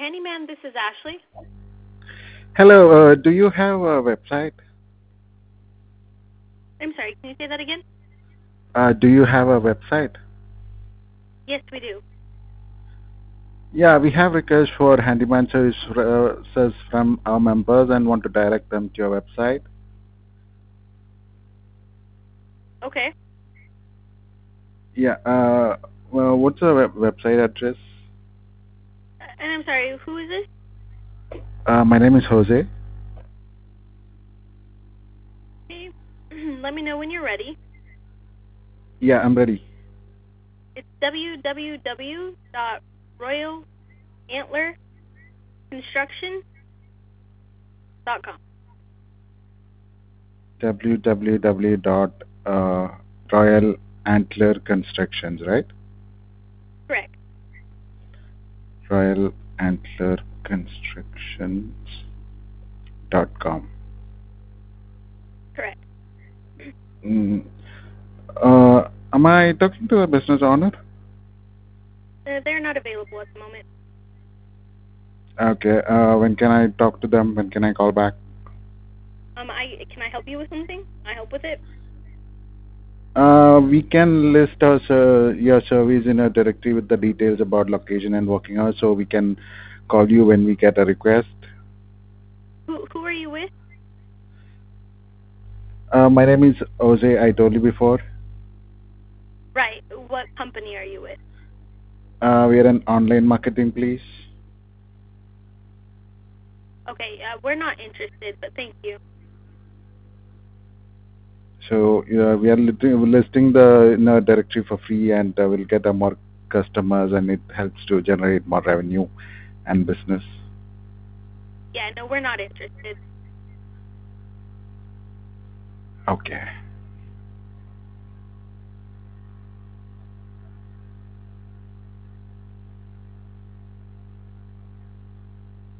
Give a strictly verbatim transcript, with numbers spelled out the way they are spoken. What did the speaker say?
Handyman, this is Ashley. Hello, uh, do you have a website? I'm sorry, can you say that again? Uh, do you have a website? Yes, we do. Yeah, we have requests for handyman service, uh, services from our members and want to direct them to your website. Okay. Yeah, uh, well, what's the web- website address? Uh, and I'm sorry, who is this? Uh, my name is Jose. Okay. Let me know when you're ready. Yeah, I'm ready. It's w w w dot royal antler construction dot com. w w w dot royal antler constructions, right? Correct. royal antler constructions dot com. Correct. Mm, uh, am I talking to a business owner? Uh, they're not available at the moment. Okay, uh, when can I talk to them? When can I call back? Um, I can I help you with something? I help with it. Uh, we can list our ser- your service in a directory with the details about location and working hours, so we can call you when we get a request. Who who are you with? Uh, my name is Jose. I told you before. Right. What company are you with? Uh, we are an online marketing place. Okay. Uh, we're not interested, but thank you. So uh, we are listing, listing the in a directory for free, and uh, we'll get uh, more customers, and it helps to generate more revenue and business. Yeah. No, we're not interested. Okay.